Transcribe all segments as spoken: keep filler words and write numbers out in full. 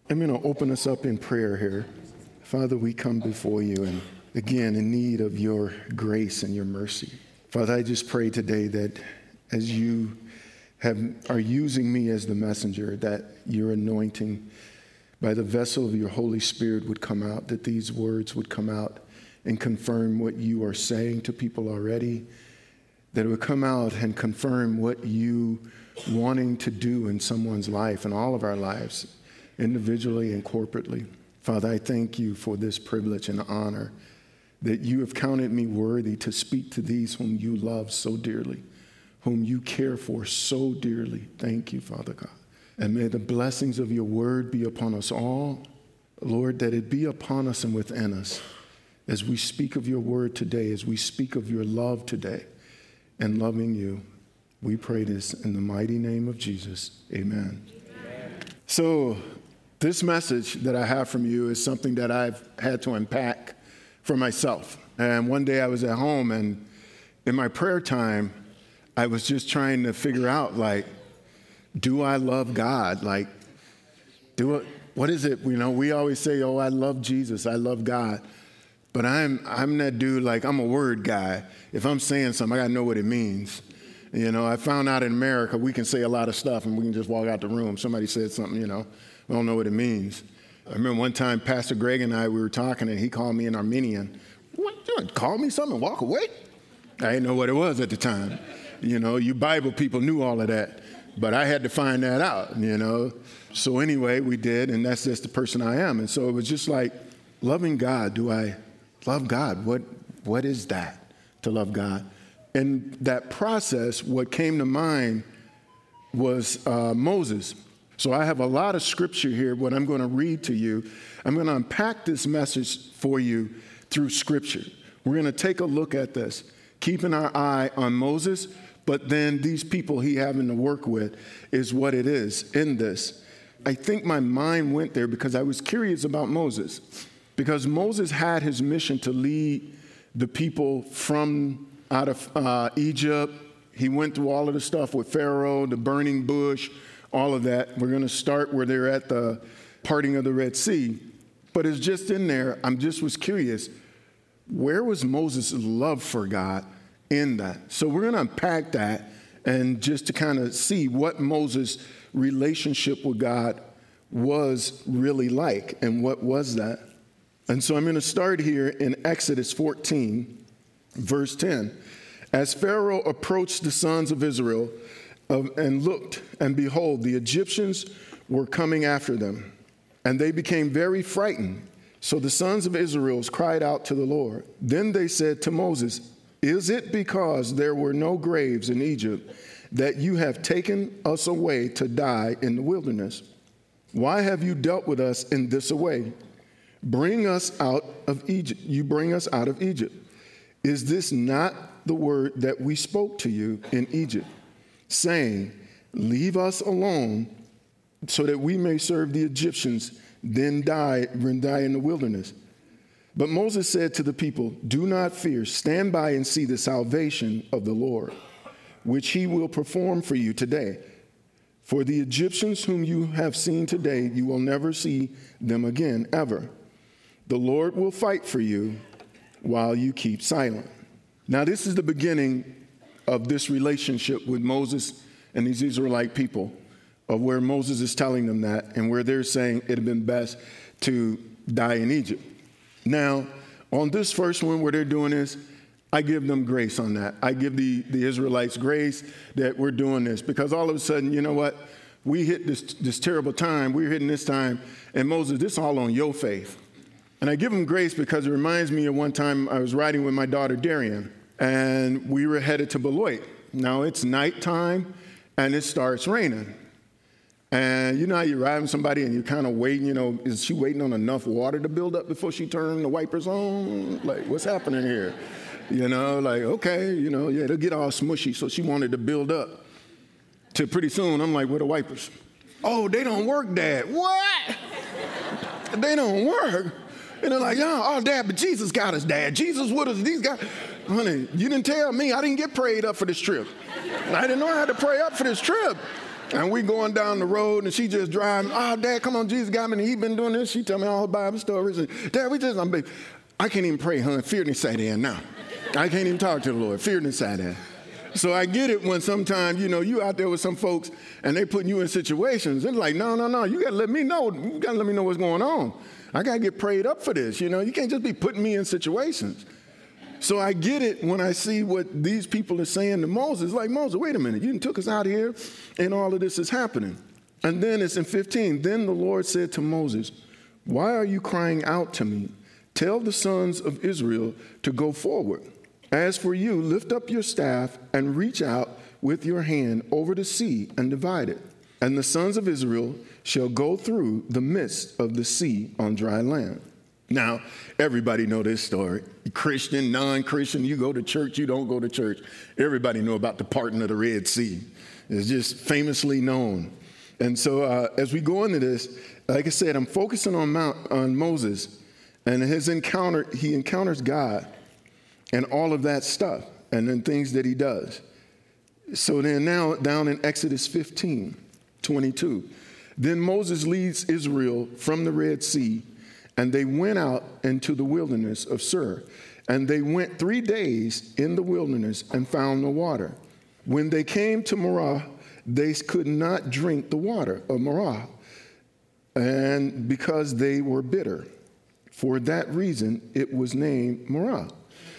I'm going to open us up in prayer here. Father, we come before you and again in need of your grace and your mercy. Father, I just pray today that as you have are using me as the messenger, that your anointing by the vessel of your Holy Spirit would come out, that these words would come out and confirm what you are saying to people already, that it would come out and confirm what you wanting to do in someone's life, in all of our lives, individually and corporately. Father, I thank you for this privilege and honor that you have counted me worthy to speak to these whom you love so dearly, whom you care for so dearly. Thank you, Father God. And may the blessings of your word be upon us all. Lord, that it be upon us and within us as we speak of your word today, as we speak of your love today and loving you. We pray this in the mighty name of Jesus. Amen. Amen. So this message that I have from you is something that I've had to unpack for myself. And one day I was at home, and in my prayer time, I was just trying to figure out, like, do I love God? Like, do it, what is it? You know, we always say, oh, I love Jesus, I love God. But I'm I'm that dude, like, I'm a word guy. If I'm saying something, I gotta know what it means. You know, I found out in America, we can say a lot of stuff and we can just walk out the room. Somebody said something, you know, we don't know what it means. I remember one time Pastor Greg and I, we were talking and he called me an Armenian. What, you want to call me something and walk away? I didn't know what it was at the time. You know, you Bible people knew all of that, but I had to find that out, you know. So anyway, we did, and that's just the person I am. And so it was just like, loving God, do I love God? What What is that, to love God? And that process, what came to mind was uh, Moses. So I have a lot of scripture here, what I'm going to read to you. I'm going to unpack this message for you through scripture. We're going to take a look at this, keeping our eye on Moses, but then these people he having to work with is what it is in this. I think my mind went there because I was curious about Moses, because Moses had his mission to lead the people from out of uh, Egypt. He went through all of the stuff with Pharaoh, the burning bush, all of that. We're going to start where they're at the parting of the Red Sea. But it's just in there, I'm just was curious, where was Moses' love for God in that? So we're going to unpack that and just to kind of see what Moses' relationship with God was really like and what was that. And so I'm going to start here in Exodus fourteen, verse ten. As Pharaoh approached the sons of Israel uh, and looked, and behold, the Egyptians were coming after them, and they became very frightened. So the sons of Israel cried out to the Lord. Then they said to Moses, is it because there were no graves in Egypt that you have taken us away to die in the wilderness? Why have you dealt with us in this way? Bring us out of Egypt. You bring us out of Egypt. Is this not the word that we spoke to you in Egypt, saying, leave us alone so that we may serve the Egyptians, then die, then die in the wilderness? But Moses said to the people, do not fear, stand by and see the salvation of the Lord, which he will perform for you today. For the Egyptians whom you have seen today, you will never see them again, ever. The Lord will fight for you while you keep silent. Now, this is the beginning of this relationship with Moses and these Israelite people, of where Moses is telling them that and where they're saying it had been best to die in Egypt. Now, on this first one where they're doing this, I give them grace on that. I give the, the Israelites grace that we're doing this, because all of a sudden, you know what? We hit this, this terrible time. We're hitting this time. And Moses, this is all on your faith. And I give them grace because it reminds me of one time I was riding with my daughter, Darian, and we were headed to Beloit. Now, it's nighttime, and it starts raining. And you know how you're riding with somebody and you're kind of waiting, you know, is she waiting on enough water to build up before she turns the wipers on? Like, what's happening here? You know, like, okay, you know, yeah, they'll get all smushy. So she wanted to build up. Till pretty soon, I'm like, where the wipers? Oh, they don't work, Dad. What? They don't work. And they're like, yeah, oh, Dad, but Jesus got us, Dad. Jesus with us. These guys. Honey, you didn't tell me. I didn't get prayed up for this trip. I didn't know I had to pray up for this trip. And we going down the road, and she just driving. Oh, Dad, come on, Jesus got me, and he been doing this. She tell me all her Bible stories. And, Dad, we just, I'm big. I can't even pray, huh? Fear inside there now. I can't even talk to the Lord. Fear inside there. So I get it when sometimes, you know, you out there with some folks, and they putting you in situations. It's like, no, no, no, you got to let me know. You got to let me know what's going on. I got to get prayed up for this, you know. You can't just be putting me in situations. So I get it when I see what these people are saying to Moses. Like, Moses, wait a minute. You took us out here, and all of this is happening. And then it's in fifteen. Then the Lord said to Moses, why are you crying out to me? Tell the sons of Israel to go forward. As for you, lift up your staff and reach out with your hand over the sea and divide it. And the sons of Israel shall go through the midst of the sea on dry land. Now, everybody know this story. Christian, non-Christian, you go to church, you don't go to church. Everybody know about the parting of the Red Sea. It's just famously known. And so uh, as we go into this, like I said, I'm focusing on Mount, on Moses and his encounter. He encounters God and all of that stuff and then things that he does. So then now down in Exodus fifteen, twenty-two, then Moses leads Israel from the Red Sea, and they went out into the wilderness of Shur. And they went three days in the wilderness and found no water. When they came to Marah, they could not drink the water of Marah, and because they were bitter. For that reason, it was named Marah.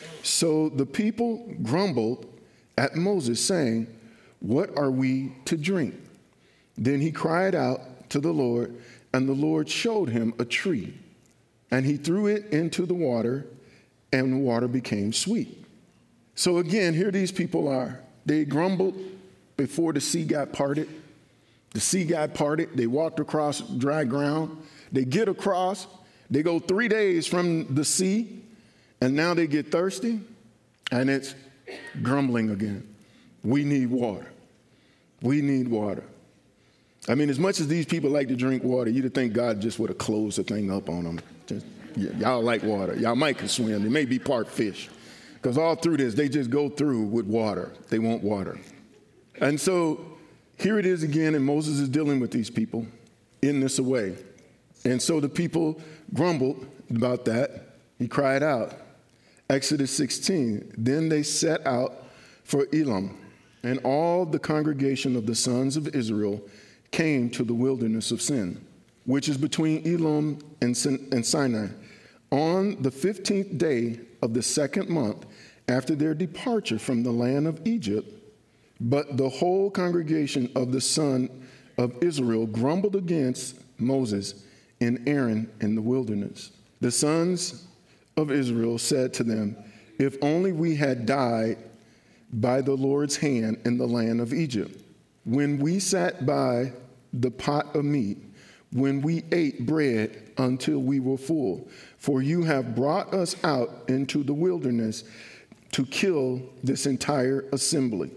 So the people grumbled at Moses, saying, what are we to drink? Then he cried out to the Lord, and the Lord showed him a tree. And he threw it into the water, and the water became sweet. So again, here these people are. They grumbled before the sea got parted. The sea got parted. They walked across dry ground. They get across. They go three days from the sea, and now they get thirsty, and it's grumbling again. We need water. We need water. I mean, as much as these people like to drink water, you'd think God just would have closed the thing up on them. Just, yeah, y'all like water. Y'all might can swim. They may be part fish. Because all through this, they just go through with water. They want water. And so here it is again, and Moses is dealing with these people in this way. And so the people grumbled about that. He cried out. Exodus sixteen, then they set out for Elim, and all the congregation of the sons of Israel came to the wilderness of Sin, which is between Elim and Sinai, on the fifteenth day of the second month after their departure from the land of Egypt. But the whole congregation of the sons of Israel grumbled against Moses and Aaron in the wilderness. The sons of Israel said to them, if only we had died by the Lord's hand in the land of Egypt, when we sat by the pot of meat, when we ate bread until we were full. For you have brought us out into the wilderness to kill this entire assembly.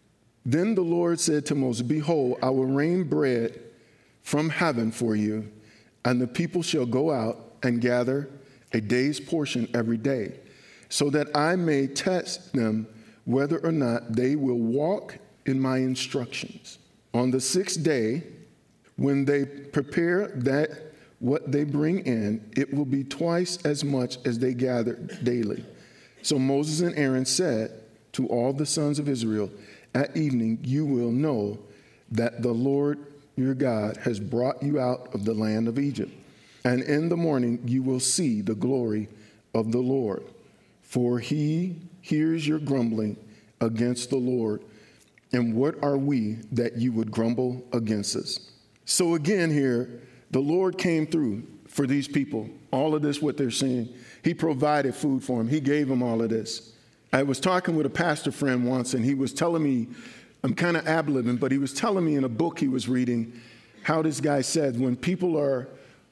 Then the Lord said to Moses, behold, I will rain bread from heaven for you, and the people shall go out and gather a day's portion every day, so that I may test them whether or not they will walk in my instructions. On the sixth day, when they prepare that what they bring in, it will be twice as much as they gather daily. So Moses and Aaron said to all the sons of Israel, at evening you will know that the Lord your God has brought you out of the land of Egypt. And in the morning you will see the glory of the Lord, for he hears your grumbling against the Lord. And what are we that you would grumble against us? So again here, the Lord came through for these people. All of this, what they're seeing, he provided food for them. He gave them all of this. I was talking with a pastor friend once, and he was telling me, I'm kind of ad-libbing, but he was telling me in a book he was reading how this guy said when people are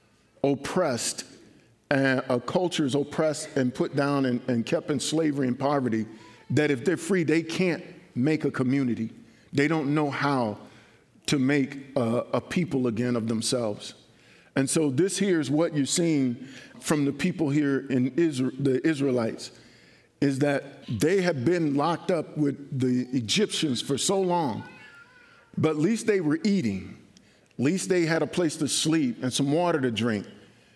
oppressed, and a culture is oppressed and put down and, and kept in slavery and poverty, that if they're free, they can't make a community. They don't know how to make a, a people again of themselves. And so this here is what you're seeing from the people here in Israel, the Israelites, is that they have been locked up with the Egyptians for so long But at least they were eating. At least they had a place to sleep and some water to drink.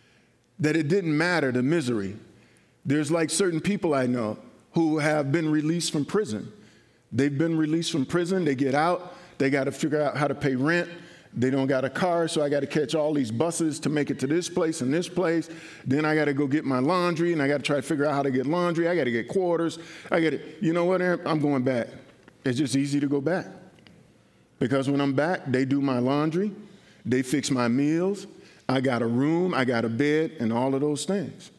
That it didn't matter, the misery. There's like certain people I know who have been released from prison. They've been released from prison. They get out. They got to figure out how to pay rent. They don't got a car, so I got to catch all these buses to make it to this place and this place. Then I got to go get my laundry, and I got to try to figure out how to get laundry. I got to get quarters. I got to, you know what, Aaron? I'm going back. It's just easy to go back. Because when I'm back, they do my laundry. They fix my meals. I got a room. I got a bed, and all of those things.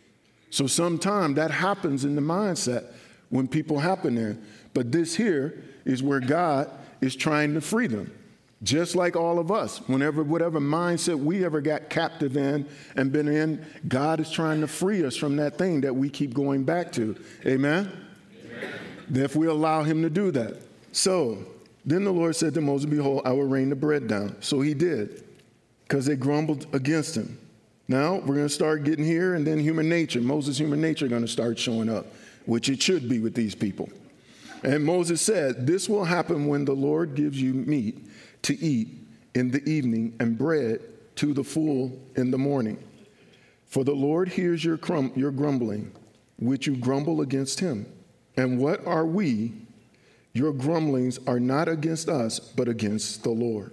So sometimes that happens in the mindset when people happen there. But this here is where God is trying to free them. Just like all of us, whenever, whatever mindset we ever got captive in and been in, God is trying to free us from that thing that we keep going back to. Amen? Amen. If we allow him to do that. So then the Lord said to Moses, behold, I will rain the bread down. So he did, because they grumbled against him. Now we're going to start getting here, and then human nature. Moses' human nature going to start showing up, which it should be with these people. And Moses said, this will happen when the Lord gives you meat to eat in the evening and bread to the full in the morning. For the Lord hears your, crum- your grumbling, which you grumble against him. And what are we? Your grumblings are not against us, but against the Lord.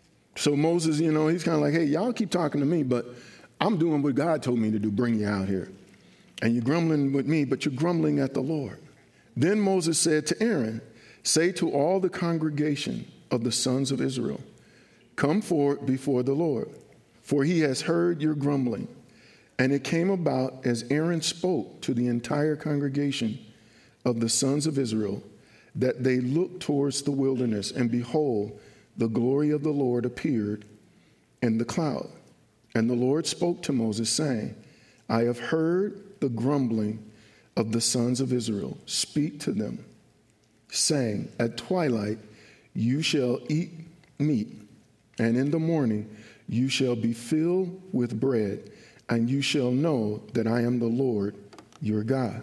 So Moses, you know, he's kind of like, hey, y'all keep talking to me, but I'm doing what God told me to do, bring you out here. And you're grumbling with me, but you're grumbling at the Lord. Then Moses said to Aaron, say to all the congregation of the sons of Israel, come forward before the Lord, for he has heard your grumbling. And it came about as Aaron spoke to the entire congregation of the sons of Israel, that they looked towards the wilderness, and behold, the glory of the Lord appeared in the cloud. And the Lord spoke to Moses, saying, I have heard the grumbling of the sons of Israel. Speak to them, saying, at twilight you shall eat meat, and in the morning you shall be filled with bread, and you shall know that I am the Lord your God.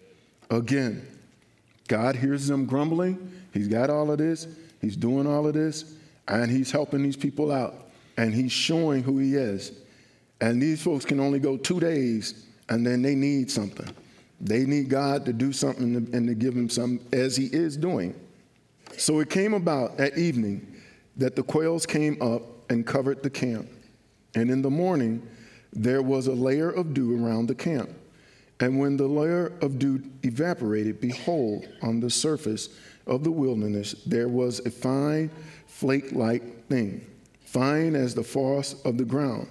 Again, God hears them grumbling. He's got all of this. He's doing all of this, and he's helping these people out, and he's showing who he is. And these folks can only go two days, and then they need something. They need God to do something and to give them something, as he is doing. So it came about at evening that the quails came up and covered the camp. And in the morning, there was a layer of dew around the camp. And when the layer of dew evaporated, behold, on the surface of the wilderness, there was a fine flake-like thing, fine as the frost of the ground.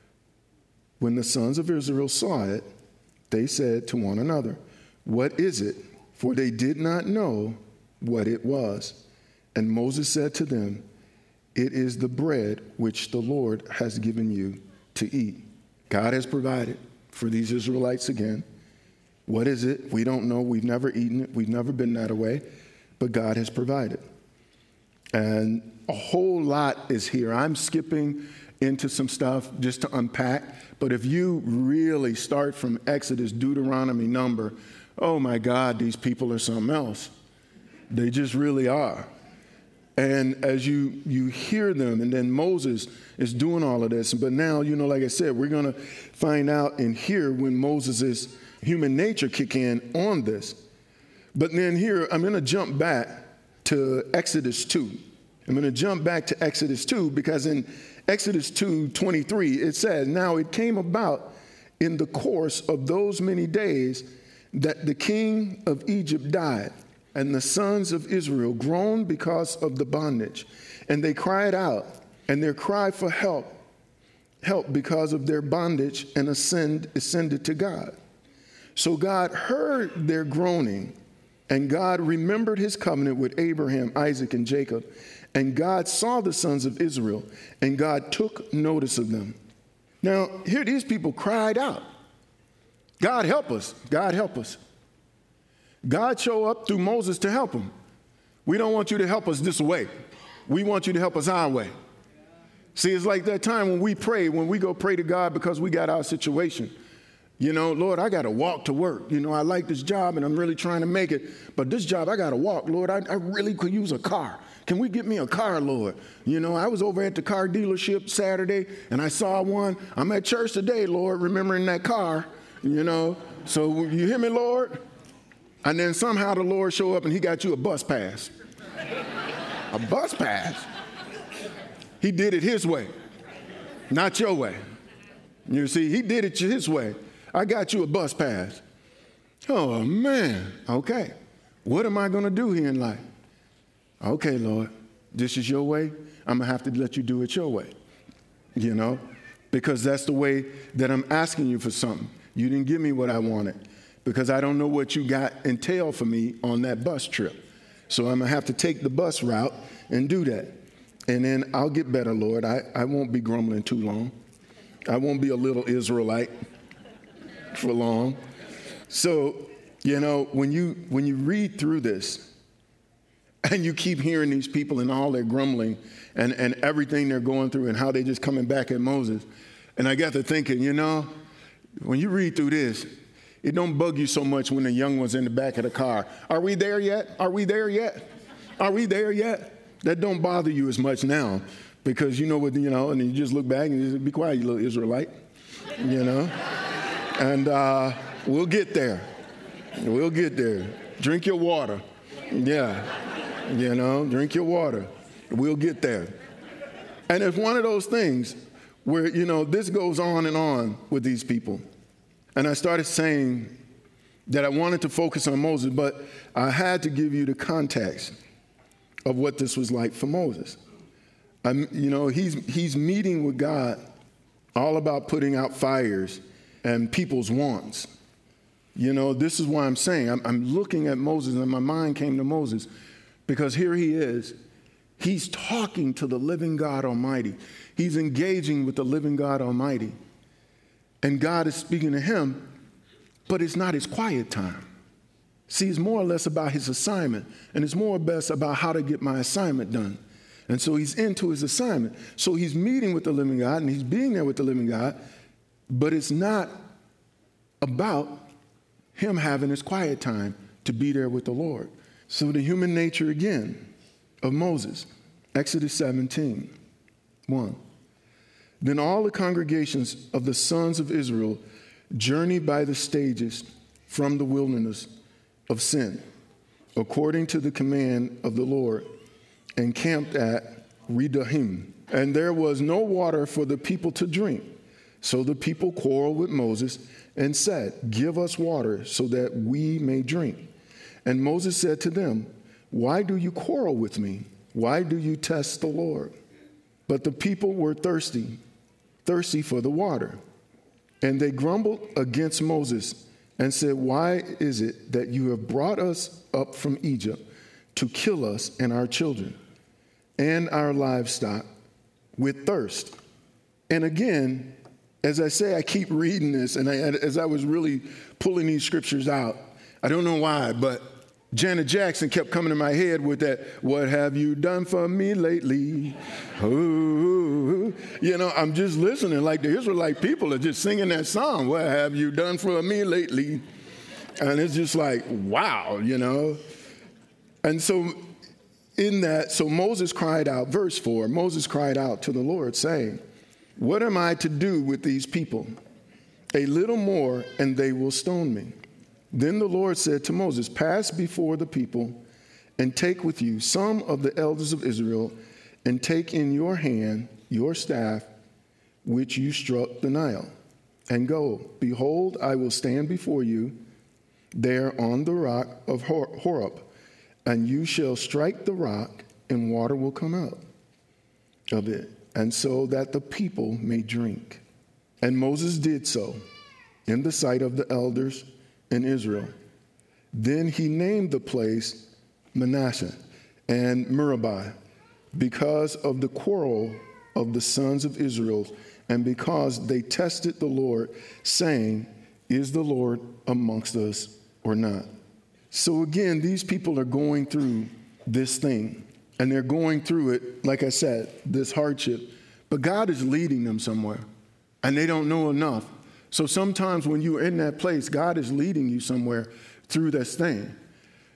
When the sons of Israel saw it, they said to one another, what is it? For they did not know what it was. And Moses said to them, it is the bread which the Lord has given you to eat. God has provided for these Israelites again. What is it? We don't know. We've never eaten it. We've never been that way. But God has provided. And a whole lot is here. I'm skipping into some stuff just to unpack. But if you really start from Exodus, Deuteronomy, Number, oh my God, these people are something else. They just really are. And as you, you hear them, and then Moses is doing all of this. But now, you know, like I said, we're going to find out and hear when Moses' human nature kick in on this. But then here, I'm going to jump back to Exodus two. I'm going to jump back to Exodus two, because in Exodus two twenty-three, it says, now it came about in the course of those many days that the king of Egypt died, and the sons of Israel groaned because of the bondage. And they cried out, and their cry for help, help because of their bondage, and ascend, ascended to God. So God heard their groaning, and God remembered his covenant with Abraham, Isaac, and Jacob. And God saw the sons of Israel, and God took notice of them. Now, here these people cried out, God help us, God help us. God showed up through Moses to help them. We don't want you to help us this way. We want you to help us our way. See, it's like that time when we pray, when we go pray to God because we got our situation. You know, Lord, I got to walk to work. You know, I like this job and I'm really trying to make it. But this job, I got to walk. Lord, I, I really could use a car. Can we get me a car, Lord? You know, I was over at the car dealership Saturday, and I saw one. I'm at church today, Lord, remembering that car, you know. So you hear me, Lord? And then somehow the Lord show up, and he got you a bus pass. A bus pass? He did it his way, not your way. You see, he did it his way. I got you a bus pass. Oh, man. Okay. What am I going to do here in life? Okay, Lord, this is your way. I'm going to have to let you do it your way, you know, because that's the way that I'm asking you for something. You didn't give me what I wanted because I don't know what you got entailed for me on that bus trip. So I'm going to have to take the bus route and do that. And then I'll get better, Lord. I, I won't be grumbling too long. I won't be a little Israelite for long. So, you know, when you when you read through this, and you keep hearing these people and all their grumbling and, and everything they're going through and how they just coming back at Moses. And I got to thinking, you know, when you read through this, it don't bug you so much when the young one's in the back of the car. Are we there yet? Are we there yet? Are we there yet? That don't bother you as much now because you know what, you know, and you just look back and you just be quiet, you little Israelite, you know. And uh, we'll get there. We'll get there. Drink your water. Yeah. You know, drink your water. We'll get there. And it's one of those things where, you know, this goes on and on with these people. And I started saying that I wanted to focus on Moses, but I had to give you the context of what this was like for Moses. I'm, you know, he's he's meeting with God all about putting out fires and people's wants. You know, this is why I'm saying, I'm, I'm looking at Moses and my mind came to Moses. Because here he is, he's talking to the living God Almighty. He's engaging with the living God Almighty. And God is speaking to him, but it's not his quiet time. See, it's more or less about his assignment, and it's more or less about how to get my assignment done. And so he's into his assignment. So he's meeting with the living God, and he's being there with the living God, but it's not about him having his quiet time to be there with the Lord. So the human nature again of Moses, Exodus seventeen, one. Then all the congregations of the sons of Israel journeyed by the stages from the wilderness of Sin, according to the command of the Lord, and camped at Redahim. And there was no water for the people to drink. So the people quarreled with Moses and said, "Give us water so that we may drink." And Moses said to them, "Why do you quarrel with me? Why do you test the Lord?" But the people were thirsty, thirsty for the water. And they grumbled against Moses and said, "Why is it that you have brought us up from Egypt to kill us and our children and our livestock with thirst?" And again, as I say, I keep reading this, and I, as I was really pulling these scriptures out, I don't know why, but Janet Jackson kept coming to my head with that, "What have you done for me lately?" Ooh, you know, I'm just listening like the Israelite people are just singing that song, "What have you done for me lately?" And it's just like, wow, you know. And so in that, so Moses cried out, verse four, Moses cried out to the Lord saying, "What am I to do with these people? A little more and they will stone me." Then the Lord said to Moses, "Pass before the people and take with you some of the elders of Israel and take in your hand your staff, which you struck the Nile, and go. Behold, I will stand before you there on the rock of Horeb, and you shall strike the rock, and water will come out of it, and so that the people may drink." And Moses did so in the sight of the elders in Israel. Then he named the place Manasseh and Meribah because of the quarrel of the sons of Israel and because they tested the Lord, saying, "Is the Lord amongst us or not?" So again, these people are going through this thing, and they're going through it, like I said, this hardship, but God is leading them somewhere, and they don't know enough. So sometimes when you're in that place, God is leading you somewhere through this thing.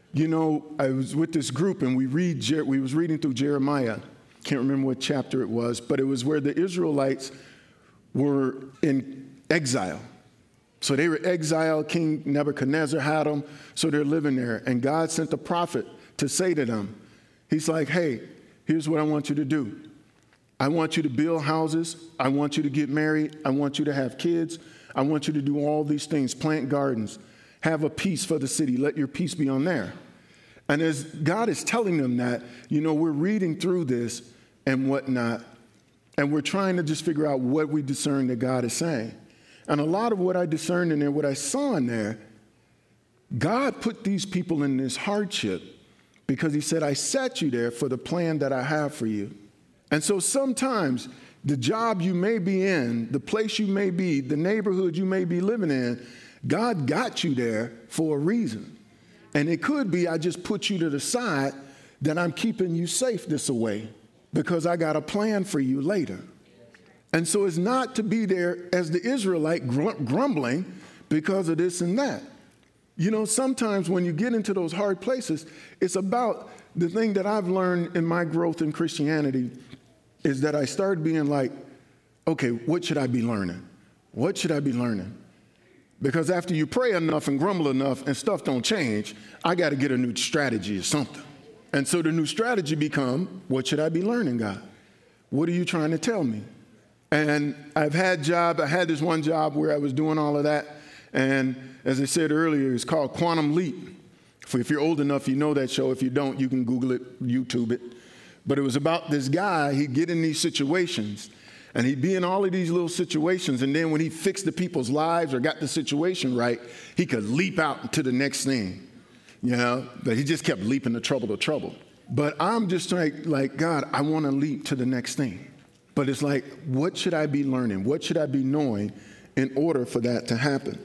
You know, I was with this group and we read, we was reading through Jeremiah. Can't remember what chapter it was, but it was where the Israelites were in exile. So they were exiled. King Nebuchadnezzar had them, so they're living there. And God sent a prophet to say to them, he's like, hey, here's what I want you to do. I want you to build houses. I want you to get married. I want you to have kids. I want you to do all these things, plant gardens, have a peace for the city. Let your peace be on there. And as God is telling them that, you know, we're reading through this and whatnot, and we're trying to just figure out what we discern that God is saying. And a lot of what I discerned in there, what I saw in there, God put these people in this hardship because he said, I set you there for the plan that I have for you. And so sometimes the job you may be in, the place you may be, the neighborhood you may be living in, God got you there for a reason. And it could be I just put you to the side that I'm keeping you safe this away because I got a plan for you later. And so it's not to be there as the Israelite grumbling because of this and that. You know, sometimes when you get into those hard places, it's about the thing that I've learned in my growth in Christianity is that I started being like, okay, what should I be learning? What should I be learning? Because after you pray enough and grumble enough and stuff don't change, I got to get a new strategy or something. And so the new strategy become, what should I be learning, God? What are you trying to tell me? And I've had job, I had this one job where I was doing all of that. And as I said earlier, it's called Quantum Leap. If you're old enough, you know that show. If you don't, you can Google it, YouTube it. But it was about this guy, he'd get in these situations, and he'd be in all of these little situations, and then when he fixed the people's lives or got the situation right, he could leap out to the next thing, you know? But he just kept leaping to trouble to trouble. But I'm just like, like God, I want to leap to the next thing. But it's like, what should I be learning? What should I be knowing in order for that to happen?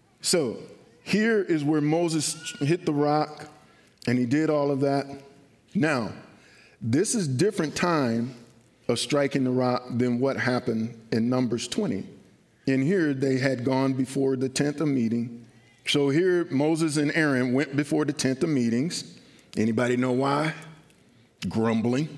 So here is where Moses hit the rock, and he did all of that. Now, this is different time of striking the rock than what happened in Numbers twenty. In here, they had gone before the tent of meeting. So here, Moses and Aaron went before the tent of meetings. Anybody know why? Grumbling,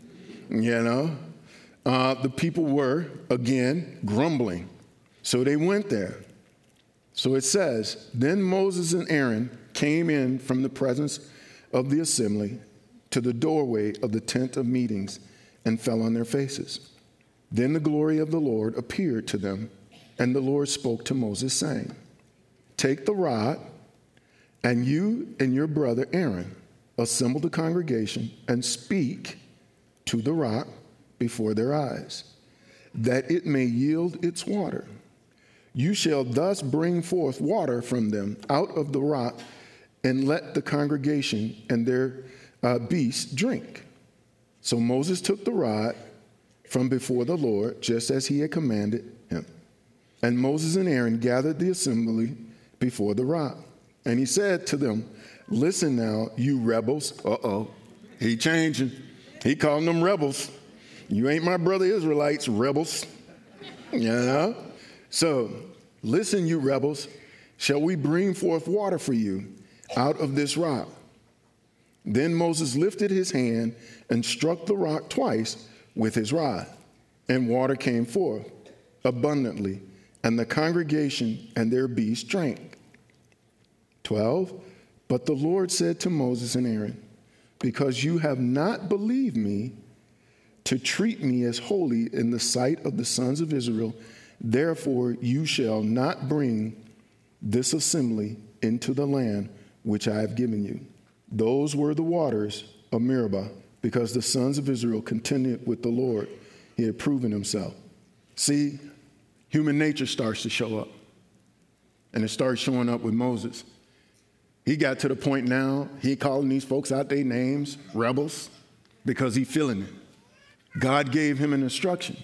you know. Uh, the people were, again, grumbling. So they went there. So it says, then Moses and Aaron came in from the presence of the assembly to the doorway of the tent of meetings and fell on their faces. Then the glory of the Lord appeared to them, and the Lord spoke to Moses, saying, take the rod, and you and your brother Aaron assemble the congregation and speak to the rock before their eyes, that it may yield its water. You shall thus bring forth water from them out of the rock, and let the congregation and their uh, beasts drink. So Moses took the rod from before the Lord, just as he had commanded him. And Moses and Aaron gathered the assembly before the rock. And he said to them, listen now, you rebels. Uh-oh, he changing. He calling them rebels. You ain't my brother Israelites, rebels. You know? So, listen, you rebels. Shall we bring forth water for you out of this rock? Then Moses lifted his hand and struck the rock twice with his rod, and water came forth abundantly, and the congregation and their beasts drank. twelve. But the Lord said to Moses and Aaron, because you have not believed me to treat me as holy in the sight of the sons of Israel, therefore you shall not bring this assembly into the land which I have given you. Those were the waters of Meribah, because the sons of Israel contended with the Lord. He had proven himself. See, human nature starts to show up. And it starts showing up with Moses. He got to the point now, he calling these folks out their names, rebels, because he feeling it. God gave him an instruction.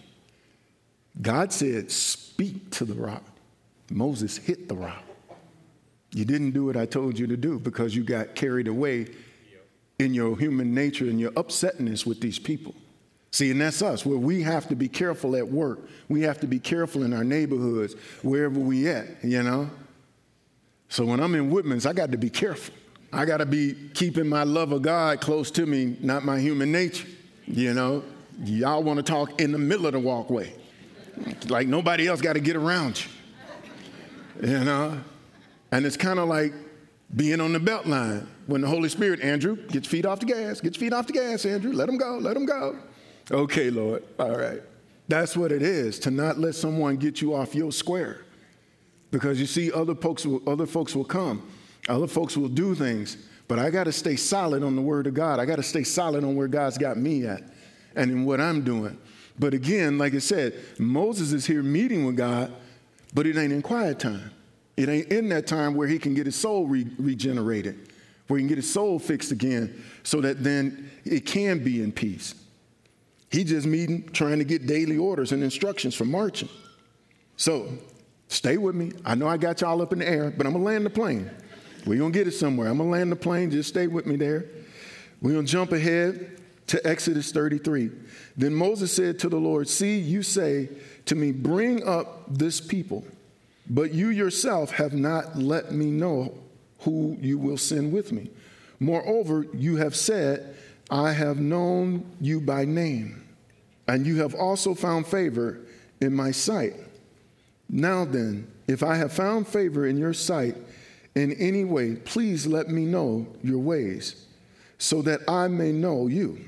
God said, speak to the rock. Moses hit the rock. You didn't do what I told you to do because you got carried away in your human nature and your upsetness with these people. See, and that's us, where we have to be careful at work. We have to be careful in our neighborhoods, wherever we at, you know. So when I'm in Woodman's, I got to be careful I got to be keeping my love of God close to me, not my human nature. You know, y'all want to talk in the middle of the walkway. Like nobody else got to get around you. You know, and it's kind of like being on the belt line when the Holy Spirit, Andrew, get your feet off the gas. Get your feet off the gas, Andrew. Let them go. Let them go. Okay, Lord. All right. That's what it is, to not let someone get you off your square. Because you see, other folks will, other folks will come. Other folks will do things. But I got to stay solid on the word of God. I got to stay solid on where God's got me at and in what I'm doing. But again, like I said, Moses is here meeting with God, but it ain't in quiet time. It ain't in that time where he can get his soul re- regenerated, where he can get his soul fixed again so that then it can be in peace. He just meeting, trying to get daily orders and instructions for marching. So stay with me. I know I got y'all up in the air, but I'm going to land the plane. We're going to get it somewhere. I'm going to land the plane. Just stay with me there. We're going to jump ahead to Exodus thirty-three. Then Moses said to the Lord, see, you say to me, bring up this people, but you yourself have not let me know who you will send with me. Moreover, you have said, I have known you by name, and you have also found favor in my sight. Now then, if I have found favor in your sight in any way, please let me know your ways, so that I may know you,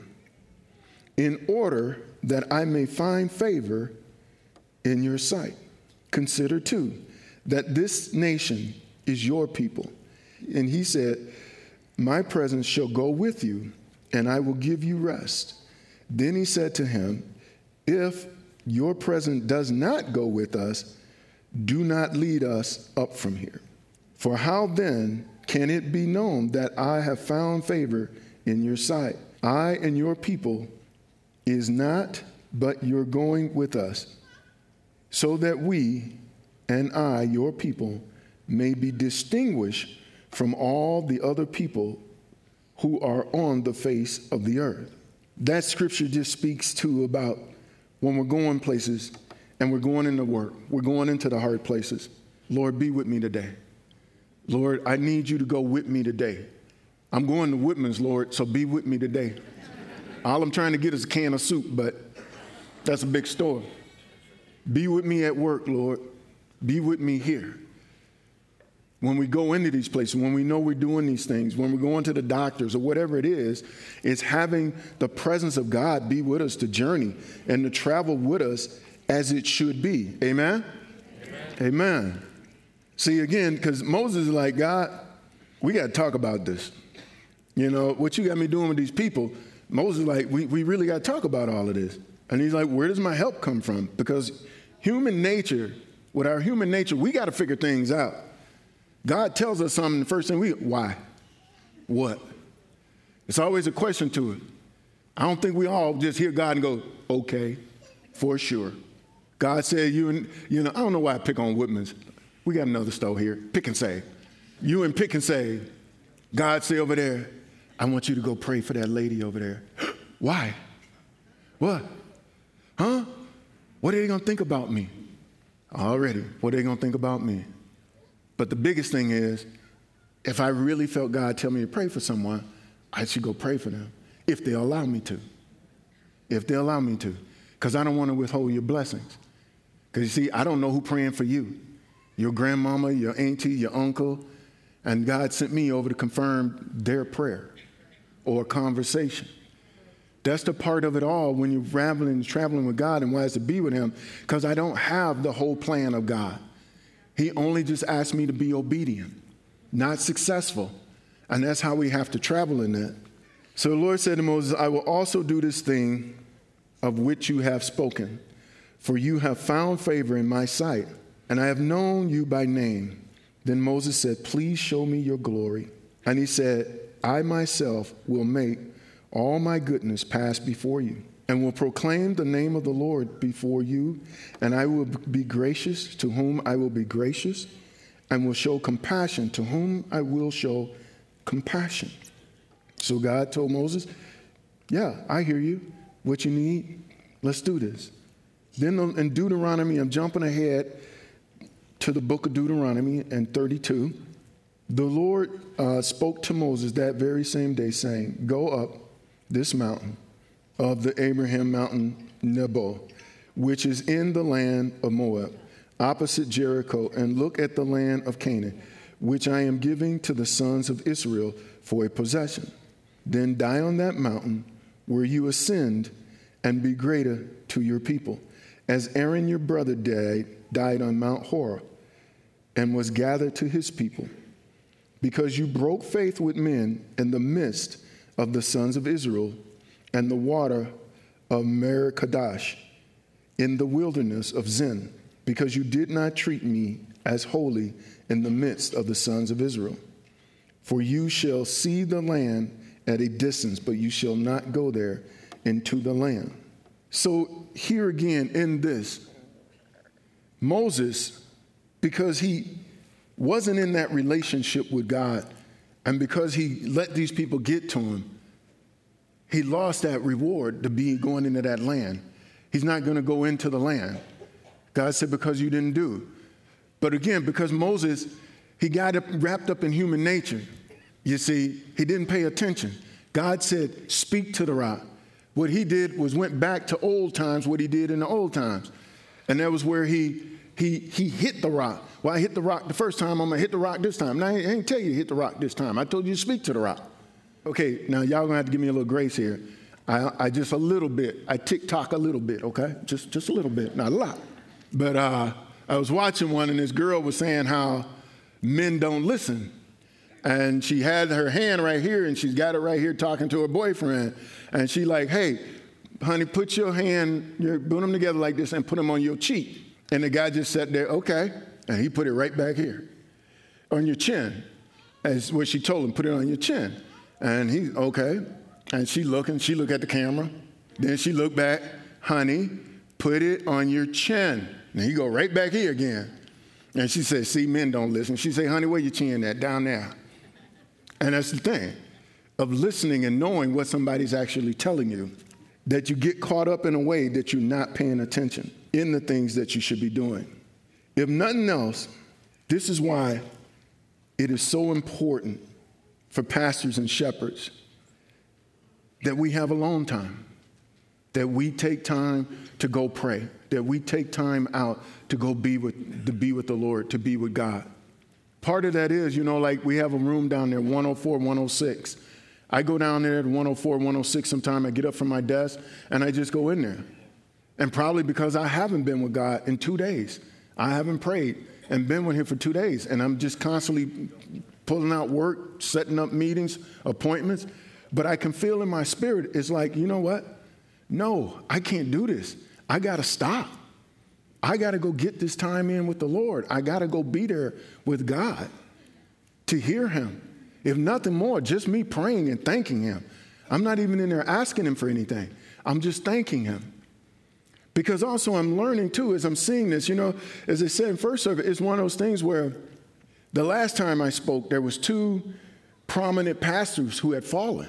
in order that I may find favor in your sight. Consider, too, that this nation is your people. And he said, my presence shall go with you, and I will give you rest. Then he said to him, if your presence does not go with us, do not lead us up from here. For how then can it be known that I have found favor in your sight? I and your people is not but your going with us, so that we and I, your people, may be distinguished from all the other people who are on the face of the earth. That scripture just speaks to about when we're going places and we're going into work, we're going into the hard places. Lord, be with me today. Lord, I need you to go with me today. I'm going to Whitman's, Lord, so be with me today. All I'm trying to get is a can of soup, but that's a big store. Be with me at work, Lord. Be with me here. When we go into these places, when we know we're doing these things, when we're going to the doctors or whatever it is, it's having the presence of God be with us to journey and to travel with us as it should be. Amen? Amen. Amen. See, again, because Moses is like, God, we got to talk about this. You know, what you got me doing with these people, Moses is like, we, we really got to talk about all of this. And he's like, where does my help come from? Because human nature, with our human nature, we got to figure things out. God tells us something, the first thing we, why? What? It's always a question to it. I don't think we all just hear God and go, okay, for sure. God said you and, you know, I don't know why I pick on Whitman's. We got another store here, Pick and Save. You and Pick and Save. God say over there, I want you to go pray for that lady over there. Why? What? Huh? What are they going to think about me? Already, what are they going to think about me? But the biggest thing is, if I really felt God tell me to pray for someone, I should go pray for them, if they'll allow me to. If they'll allow me to. Because I don't want to withhold your blessings. Because you see, I don't know who praying for you. Your grandmama, your auntie, your uncle. And God sent me over to confirm their prayer or conversation. That's the part of it all when you're traveling, traveling with God and why it's to be with him. Because I don't have the whole plan of God. He only just asked me to be obedient, not successful. And that's how we have to travel in that. So the Lord said to Moses, I will also do this thing of which you have spoken, for you have found favor in my sight, and I have known you by name. Then Moses said, please show me your glory. And he said, I myself will make all my goodness pass before you, and will proclaim the name of the Lord before you, and I will be gracious to whom I will be gracious, and will show compassion to whom I will show compassion. So God told Moses, yeah, I hear you. What you need, let's do this. Then in Deuteronomy, I'm jumping ahead to the book of Deuteronomy and thirty-two. The Lord uh, spoke to Moses that very same day, saying, go up this mountain of the Abraham mountain Nebo, which is in the land of Moab, opposite Jericho, and look at the land of Canaan, which I am giving to the sons of Israel for a possession. Then die on that mountain where you ascend, and be greater to your people, as Aaron your brother died, died on Mount Horeb, and was gathered to his people, because you broke faith with men in the midst of the sons of Israel, and the water of Merikadash in the wilderness of Zin, because you did not treat me as holy in the midst of the sons of Israel. For you shall see the land at a distance, but you shall not go there into the land. So here again in this, Moses, because he wasn't in that relationship with God, and because he let these people get to him, he lost that reward to be going into that land. He's not going to go into the land. God said, because you didn't do. But again, because Moses, he got wrapped up in human nature. You see, he didn't pay attention. God said, speak to the rock. What he did was went back to old times, what he did in the old times. And that was where he he he hit the rock. Well, I hit the rock the first time, I'm going to hit the rock this time. Now, I ain't tell you to hit the rock this time. I told you to speak to the rock. Okay, now y'all going to have to give me a little grace here. I, I just a little bit. I tick-tock a little bit, okay? Just, just a little bit, not a lot. But uh, I was watching one, and this girl was saying how men don't listen. And she had her hand right here, and she's got it right here talking to her boyfriend. And she like, hey, honey, put your hand, you put them together like this and put them on your cheek. And the guy just sat there, okay. And he put it right back here on your chin. That's what she told him, put it on your chin. And he, okay. And she looking, she looked at the camera. Then she looked back, honey, put it on your chin. And he go right back here again. And she said, see, men don't listen. She said, honey, where your chin at? Down there. And that's the thing of listening and knowing what somebody's actually telling you, that you get caught up in a way that you're not paying attention in the things that you should be doing. If nothing else, this is why it is so important for pastors and shepherds that we have alone time, that we take time to go pray, that we take time out to go be with, to be with the Lord, to be with God. Part of that is, you know, like we have a room down there, one oh four, one oh six. I go down there at one oh four, one oh six sometime. I get up from my desk and I just go in there. And probably because I haven't been with God in two days. I haven't prayed and been with him for two days. And I'm just constantly pulling out work, setting up meetings, appointments. But I can feel in my spirit, it's like, you know what? No, I can't do this. I got to stop. I got to go get this time in with the Lord. I got to go be there with God to hear him. If nothing more, just me praying and thanking him. I'm not even in there asking him for anything. I'm just thanking him. Because also I'm learning too, as I'm seeing this, you know, as I said in first service, it's one of those things where the last time I spoke, there was two prominent pastors who had fallen.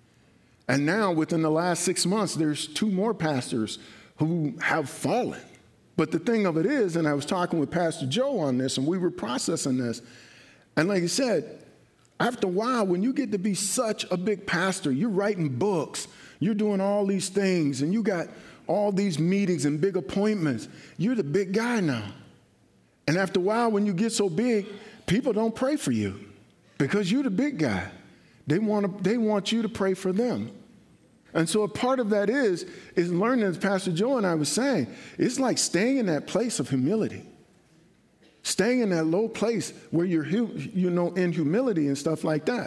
And now within the last six months, there's two more pastors who have fallen. But the thing of it is, and I was talking with Pastor Joe on this, and we were processing this. And like I said, after a while, when you get to be such a big pastor, you're writing books, you're doing all these things, and you got all these meetings and big appointments. You're the big guy now. And after a while, when you get so big, people don't pray for you because you're the big guy. They want to, they want you to pray for them. And so a part of that is, is learning, as Pastor Joe and I was saying, it's like staying in that place of humility. Staying in that low place where you're, you know, in humility and stuff like that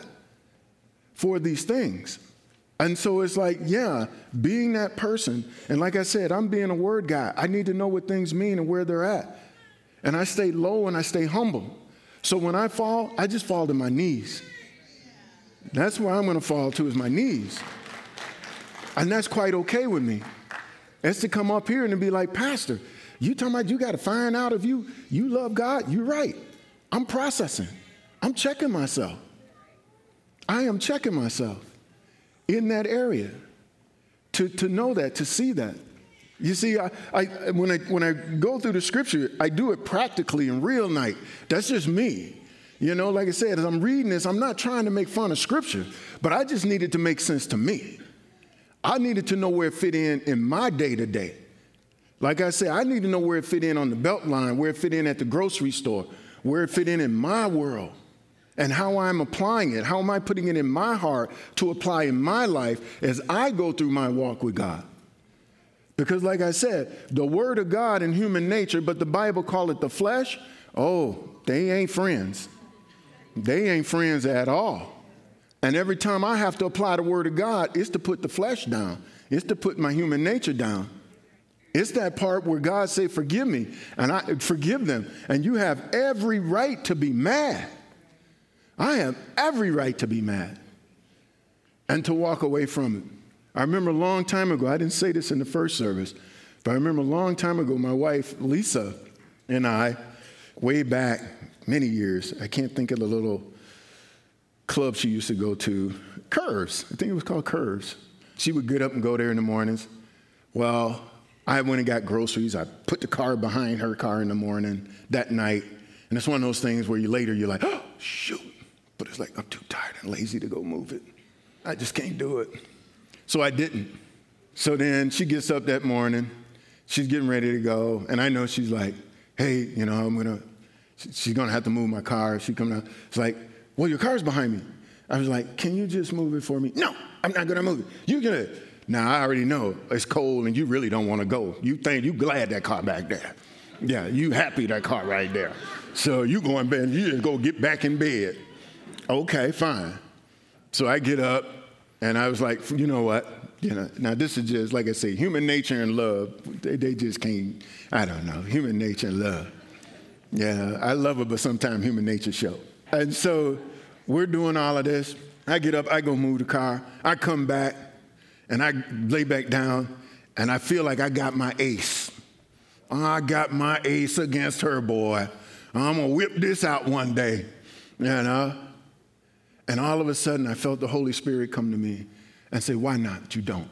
for these things. And so it's like, yeah, being that person. And like I said, I'm being a word guy. I need to know what things mean and where they're at. And I stay low and I stay humble. So when I fall, I just fall to my knees. That's where I'm going to fall to, is my knees. And that's quite okay with me. It's to come up here and to be like, Pastor, you talking about you got to find out if you, you love God? You're right. I'm processing. I'm checking myself. I am checking myself in that area to, to know that, to see that. You see, I, I, when I when I go through the scripture, I do it practically in real night. That's just me. You know, like I said, as I'm reading this, I'm not trying to make fun of Scripture, but I just needed to make sense to me. I needed to know where it fit in in my day-to-day. Like I said, I need to know where it fit in on the belt line, where it fit in at the grocery store, where it fit in in my world, and how I'm applying it. How am I putting it in my heart to apply in my life as I go through my walk with God? Because like I said, the Word of God and human nature, but the Bible call it the flesh, oh, they ain't friends. They ain't friends at all. And every time I have to apply the Word of God, it's to put the flesh down. It's to put my human nature down. It's that part where God say, forgive me, and I forgive them. And you have every right to be mad. I have every right to be mad and to walk away from it. I remember a long time ago, I didn't say this in the first service, but I remember a long time ago, my wife, Lisa, and I, way back many years, I can't think of the little club she used to go to, Curves. I think it was called Curves. She would get up and go there in the mornings. Well, I went and got groceries. I put the car behind her car in the morning that night. And it's one of those things where you later you're like, oh, shoot. But it's like, I'm too tired and lazy to go move it. I just can't do it. So I didn't. So then she gets up that morning. She's getting ready to go. And I know she's like, hey, you know, I'm going to, she's going to have to move my car. She coming out. It's like, well, your car's behind me. I was like, can you just move it for me? No, I'm not going to move it. You're going to. Now, I already know it's cold and you really don't want to go. You think you glad that car back there. Yeah, you happy that car right there. So you go in bed, you just go get back in bed. Okay, fine. So I get up and I was like, you know what? You know, now this is just, like I say, human nature and love. They, they just can't, I don't know, human nature and love. Yeah, I love it, but sometimes human nature show. And so we're doing all of this. I get up, I go move the car. I come back. And I lay back down, and I feel like I got my ace. I got my ace against her, boy. I'm going to whip this out one day, you know. And all of a sudden, I felt the Holy Spirit come to me and say, why not? You don't.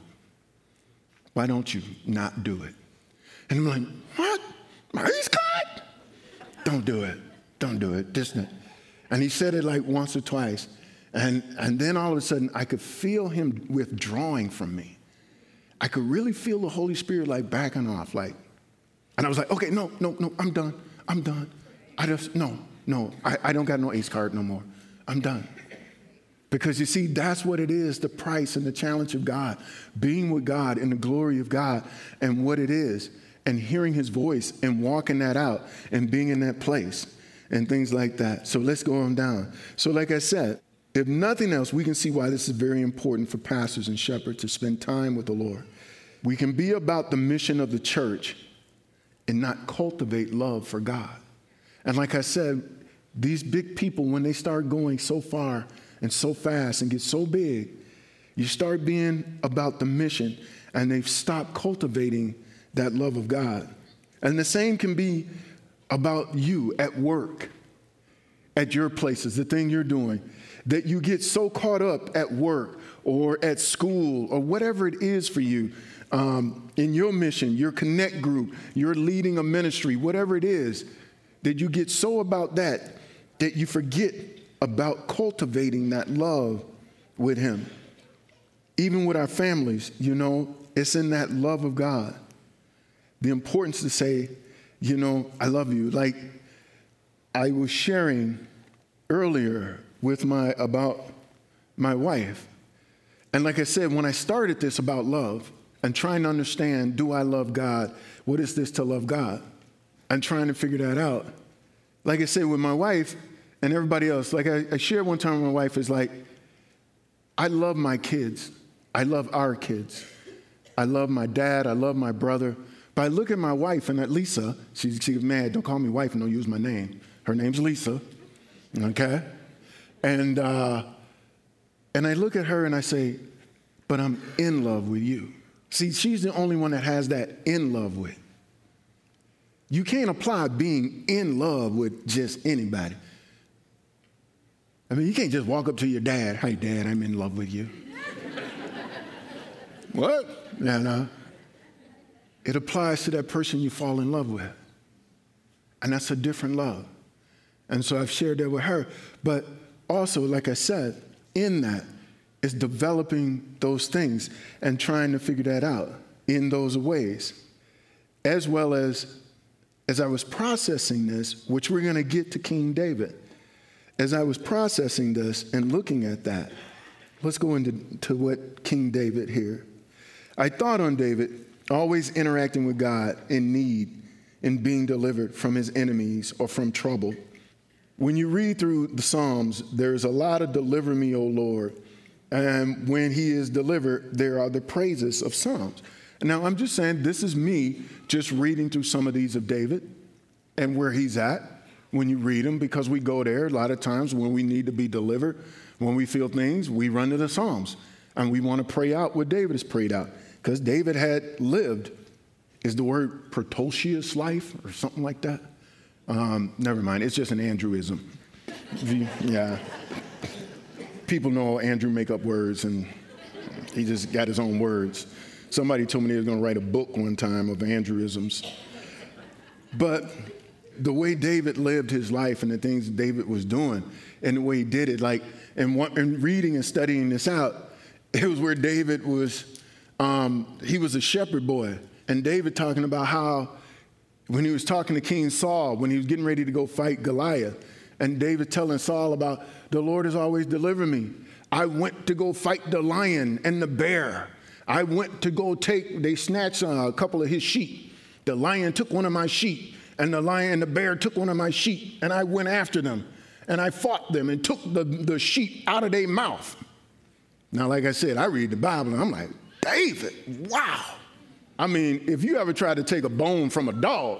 Why don't you not do it? And I'm like, what? My ace card? Don't do it. Don't do it. Just not. And he said it like once or twice. And, and then all of a sudden, I could feel him withdrawing from me. I could really feel the Holy Spirit like backing off. Like, and I was like, okay, no, no, no, I'm done. I'm done. I just, no, no, I, I don't got no ace card no more. I'm done. Because you see, that's what it is, the price and the challenge of God, being with God in the glory of God and what it is, and hearing his voice and walking that out and being in that place and things like that. So let's go on down. So like I said, if nothing else, we can see why this is very important for pastors and shepherds to spend time with the Lord. We can be about the mission of the church and not cultivate love for God. And like I said, these big people, when they start going so far and so fast and get so big, you start being about the mission and they've stopped cultivating that love of God. And the same can be about you at work, at your places, the thing you're doing. That you get so caught up at work or at school or whatever it is for you um, in your mission, your connect group, you're leading a ministry, whatever it is, that you get so about that that you forget about cultivating that love with him. Even with our families, you know, it's in that love of God. The importance to say, you know, I love you. Like I was sharing earlier with my, about my wife. And like I said, when I started this about love and trying to understand, do I love God? What is this to love God? And trying to figure that out. Like I said, with my wife and everybody else, like I, I shared one time with my wife, is like, I love my kids. I love our kids. I love my dad. I love my brother. But I look at my wife, and at Lisa, she, she's mad. Don't call me wife and don't use my name. Her name's Lisa, okay? And uh, and I look at her and I say, but I'm in love with you. See, she's the only one that has that in love with. You can't apply being in love with just anybody. I mean, you can't just walk up to your dad, hey, Dad, I'm in love with you. What? No, no. It applies to that person you fall in love with. And that's a different love. And so I've shared that with her. But also, like I said, in that is developing those things and trying to figure that out in those ways. As well as, as I was processing this, which we're going to get to King David, as I was processing this and looking at that, let's go into to what King David here. I thought on David always interacting with God in need, in being delivered from his enemies or from trouble. When you read through the Psalms, there's a lot of deliver me, O Lord. And when he is delivered, there are the praises of Psalms. Now, I'm just saying, this is me just reading through some of these of David and where he's at when you read them, because we go there a lot of times when we need to be delivered, when we feel things, we run to the Psalms. And we want to pray out what David has prayed out. Because David had lived, is the word Protosius life or something like that? Um, never mind, it's just an Andrewism. Yeah. People know Andrew make up words, and he just got his own words. Somebody told me he was going to write a book one time of Andrewisms. But the way David lived his life and the things David was doing and the way he did it, like, and, one, and reading and studying this out, it was where David was, um, he was a shepherd boy. And David talking about how when he was talking to King Saul, when he was getting ready to go fight Goliath, and David telling Saul about, the Lord has always delivered me. I went to go fight the lion and the bear. I went to go take, they snatched uh, a couple of his sheep. The lion took one of my sheep, and the lion and the bear took one of my sheep, and I went after them, and I fought them and took the, the sheep out of their mouth. Now, like I said, I read the Bible, and I'm like, David, wow. I mean, if you ever try to take a bone from a dog,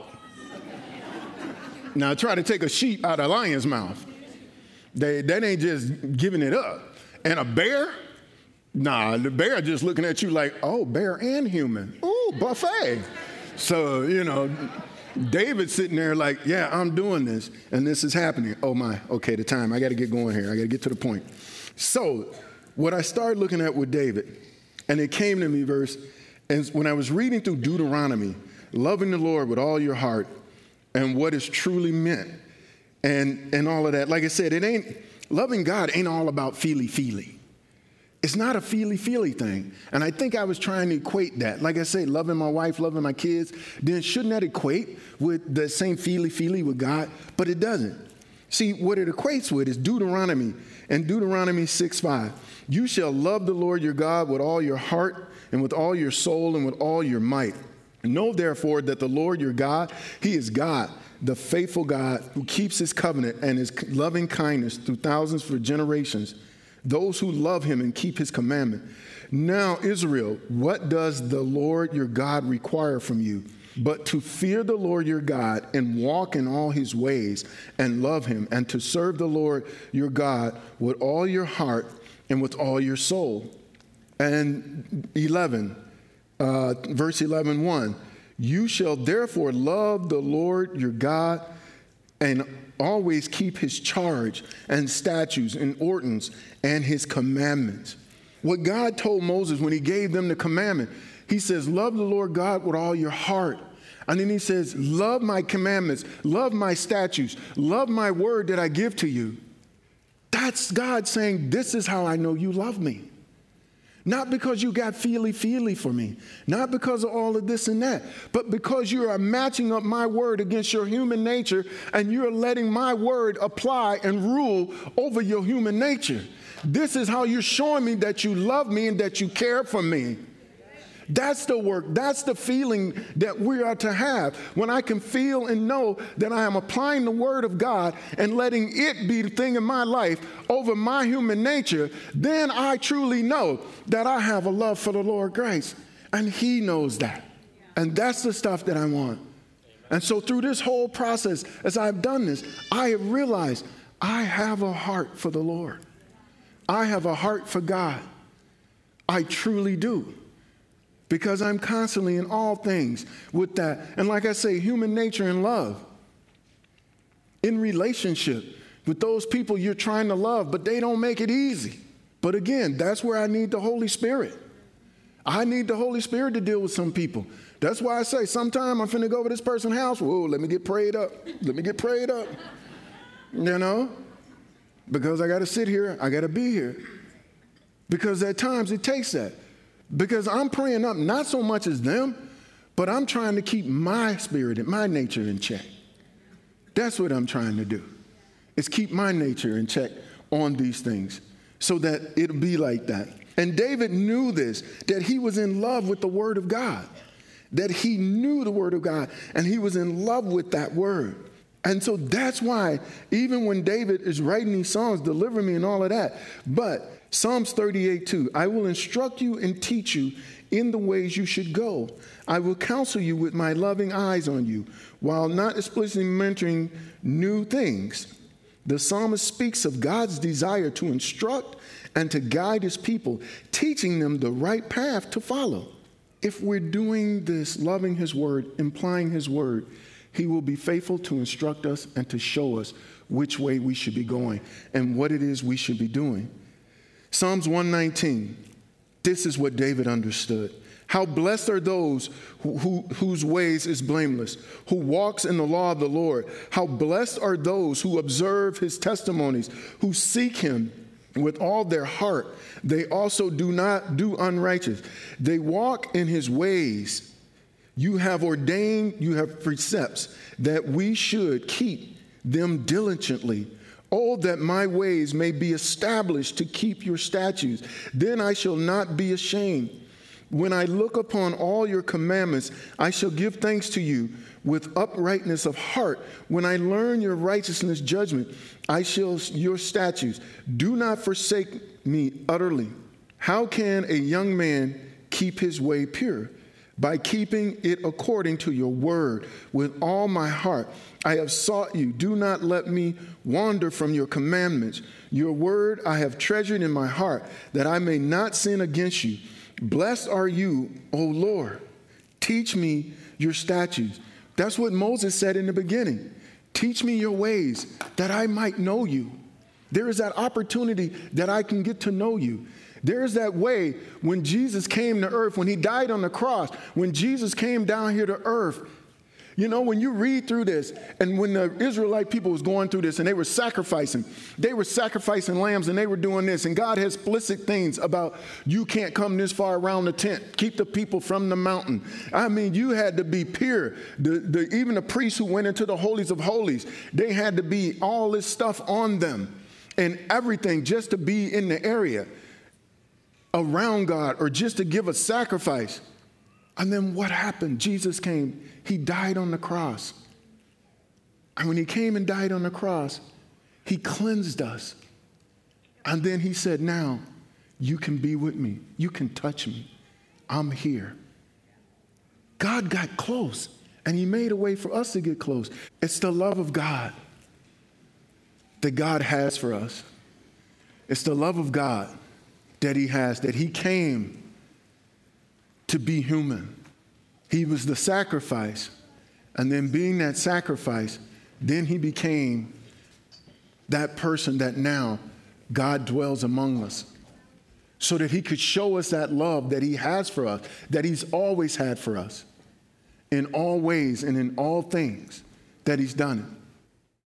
now try to take a sheep out of a lion's mouth, they, that ain't just giving it up. And a bear? Nah, the bear just looking at you like, oh, bear and human. Ooh, buffet. So, you know, David's sitting there like, yeah, I'm doing this, and this is happening. Oh, my, okay, the time. I got to get going here. I got to get to the point. So what I started looking at with David, and it came to me, verse, and when I was reading through Deuteronomy, loving the Lord with all your heart and what is truly meant and, and all of that, like I said, it ain't, loving God ain't all about feely-feely. It's not a feely-feely thing. And I think I was trying to equate that. Like I say, loving my wife, loving my kids, then shouldn't that equate with the same feely-feely with God? But it doesn't. See, what it equates with is Deuteronomy. And Deuteronomy six five. You shall love the Lord your God with all your heart and with all your soul and with all your might. Know therefore that the Lord your God, he is God, the faithful God who keeps his covenant and his loving kindness through thousands for generations, those who love him and keep his commandment. Now, Israel, what does the Lord your God require from you? But to fear the Lord your God and walk in all his ways and love him, and to serve the Lord your God with all your heart and with all your soul. And eleven, uh, verse eleven, one, you shall therefore love the Lord your God and always keep his charge and statutes and ordinance and his commandments. What God told Moses when he gave them the commandment, he says, love the Lord God with all your heart. And then he says, love my commandments, love my statutes, love my word that I give to you. That's God saying, this is how I know you love me. Not because you got feely-feely for me, not because of all of this and that, but because you are matching up my word against your human nature, and you're letting my word apply and rule over your human nature. This is how you're showing me that you love me and that you care for me. That's the work. That's the feeling that we are to have. When I can feel and know that I am applying the word of God and letting it be the thing in my life over my human nature, then I truly know that I have a love for the Lord Christ. And he knows that. And that's the stuff that I want. And so through this whole process, as I've done this, I have realized I have a heart for the Lord. I have a heart for God. I truly do. Because I'm constantly in all things with that. And like I say, human nature and love. In relationship with those people you're trying to love, but they don't make it easy. But again, that's where I need the Holy Spirit. I need the Holy Spirit to deal with some people. That's why I say, sometime I'm finna go over this person's house. Whoa, let me get prayed up. Let me get prayed up. you know, because I got to sit here, I got to be here. Because at times it takes that. Because I'm praying up not so much as them, but I'm trying to keep my spirit and my nature in check. That's what I'm trying to do, is keep my nature in check on these things so that it'll be like that. And David knew this, that he was in love with the word of God, that he knew the word of God, and he was in love with that word. And so that's why even when David is writing these songs, deliver me and all of that, but Psalms thirty-eight two, I will instruct you and teach you in the ways you should go. I will counsel you with my loving eyes on you, while not explicitly mentoring new things. The psalmist speaks of God's desire to instruct and to guide his people, teaching them the right path to follow. If we're doing this, loving his word, implying his word, he will be faithful to instruct us and to show us which way we should be going and what it is we should be doing. Psalms one nineteen, this is what David understood. How blessed are those who, who, whose ways is blameless, who walks in the law of the Lord. How blessed are those who observe his testimonies, who seek him with all their heart. They also do not do unrighteous. They walk in his ways. You have ordained, you have precepts that we should keep them diligently. Oh, that my ways may be established to keep your statutes. Then I shall not be ashamed. When I look upon all your commandments, I shall give thanks to you with uprightness of heart. When I learn your righteousness judgment, I shall your statutes. Do not forsake me utterly. How can a young man keep his way pure? By keeping it according to your word with all my heart. I have sought you. Do not let me wander from your commandments. Your word I have treasured in my heart, that I may not sin against you. Blessed are you, O Lord. Teach me your statutes. That's what Moses said in the beginning. Teach me your ways, that I might know you. There is that opportunity that I can get to know you. There's that way when Jesus came to earth, when he died on the cross, when Jesus came down here to earth. You know, when you read through this, and when the Israelite people was going through this and they were sacrificing, they were sacrificing lambs and they were doing this. And God has explicit things about you can't come this far around the tent. Keep the people from the mountain. I mean, you had to be pure. The, the, even the priests who went into the holies of holies, they had to be all this stuff on them and everything just to be in the area around God or just to give a sacrifice. And then what happened? Jesus came. He died on the cross. And when he came and died on the cross, he cleansed us. And then he said, now you can be with me. You can touch me. I'm here. God got close, and he made a way for us to get close. It's the love of God that God has for us. It's the love of God that he has, that he came to be human. He was the sacrifice. And then being that sacrifice, then he became that person that now God dwells among us, so that he could show us that love that he has for us, that he's always had for us in all ways and in all things that he's done it.